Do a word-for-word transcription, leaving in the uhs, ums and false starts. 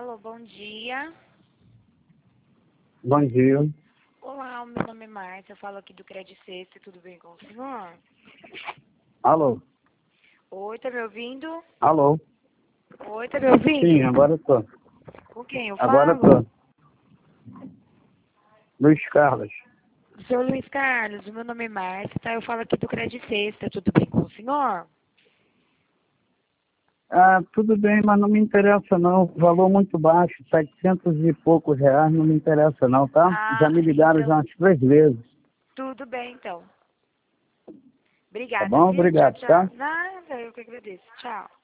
Alô, bom dia. Bom dia. Olá, o meu nome é Márcia, eu falo aqui do Credit Sexta, tudo bem com o senhor? Alô? Oi, tá me ouvindo? Alô? Oi, tá me ouvindo? Sim, agora eu tô. Com quem eu Agora eu falo? tô. Luiz Carlos. Senhor Luiz Carlos, o meu nome é Márcia, tá? Eu falo aqui do Credit Sexta, tudo bem com o senhor? Ah, tudo bem, mas não me interessa não. Valor muito baixo, setecentos e poucos reais, não me interessa não, tá? Já Ah, me ligaram já então, umas três vezes. tudo bem então. Tá Obrigada, bom? viu? Tchau, Obrigado, tchau. tá? Nada, eu que agradeço. Tchau.